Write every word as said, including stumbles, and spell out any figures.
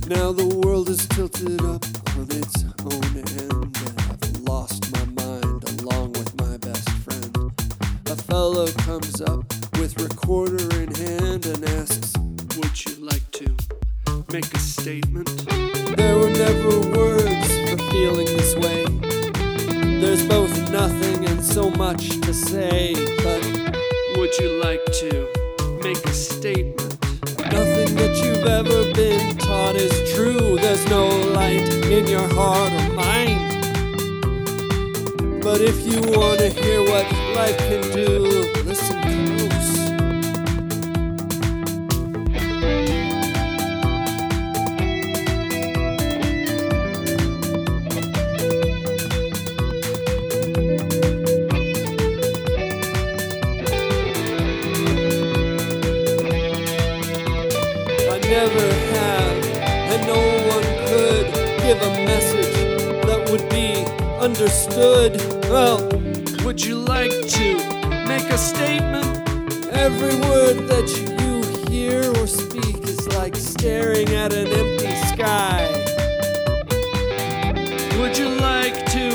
Now the world is tilted up on its own end, and I've lost my mind along with my best friend. A fellow comes up with recorder in hand and asks, would you like to make a statement? There were never words for feeling this way. There's both nothing and so much to say, but would you like to make a statement? Nothing that you've ever been taught is true. There's no light in your heart or mind. But if you want to hear what life can do, listen close. Never have, and no one could give a message that would be understood. Well, would you like to make a statement? Every word that you hear or speak is like staring at an empty sky. Would you like to